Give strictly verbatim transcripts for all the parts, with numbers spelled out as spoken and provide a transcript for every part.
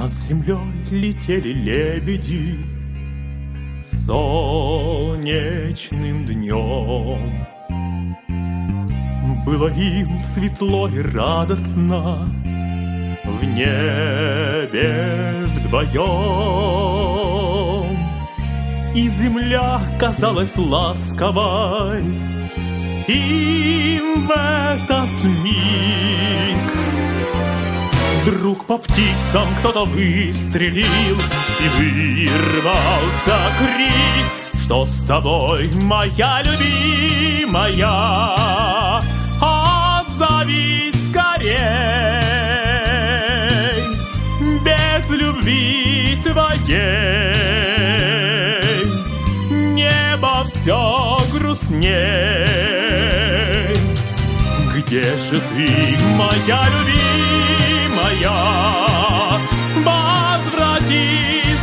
Над землей летели лебеди солнечным днем. Было им светло и радостно в небе вдвоем, и земля казалась ласковой им в этот миг. Вдруг по птицам кто-то выстрелил, и вырвался крик: что с тобой, моя любимая? Отзовись скорей, без любви твоей небо все грустней. Где же ты, моя любимая? Возвратись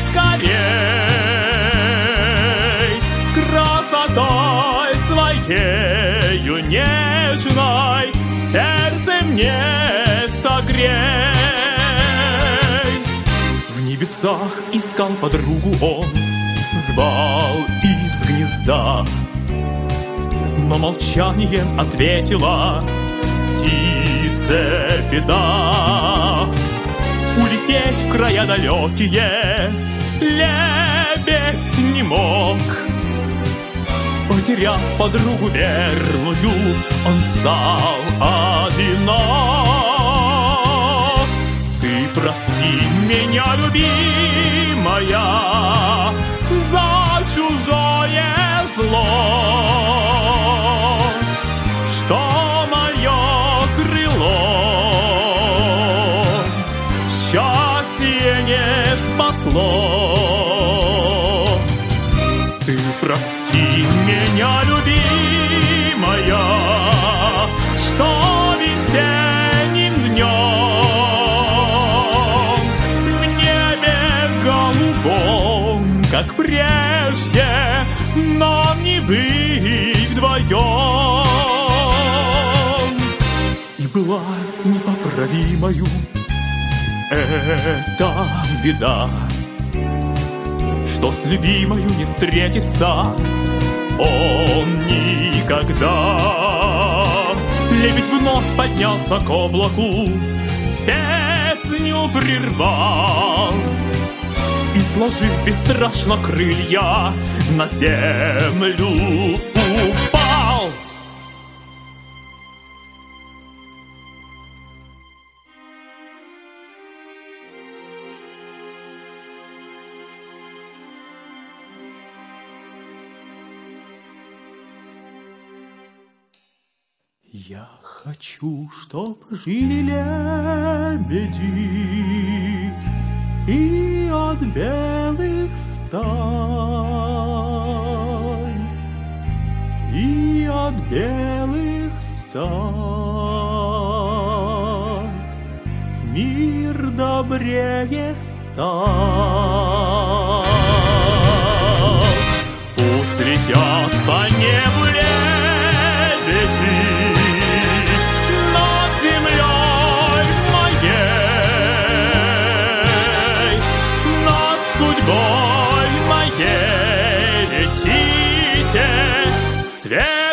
скорей, красотой своею нежной сердце мне согрей. В небесах искал подругу он, звал из гнезда, но молчанием ответила птице беда. Улететь в края далекие лебедь не мог. Потеряв подругу верную, он стал одинок. Ты прости меня, любимая, за чужое зло, что мое крыло счастье не спасло. Ты прости меня, любимая, что весенним днем в небе голубом, как прежде, нам не быть вдвоем. И была непоправимою эта беда, что с любимою не встретится он никогда. Лебедь вновь поднялся к облаку, песню прервал и, сложив бесстрашно крылья, на землю упал. Я хочу, чтоб жили лебеди и от белых стай, и от белых стай мир добрее стал. Пусть летят по небу лебеди над землей моей, над судьбой моей летите свет.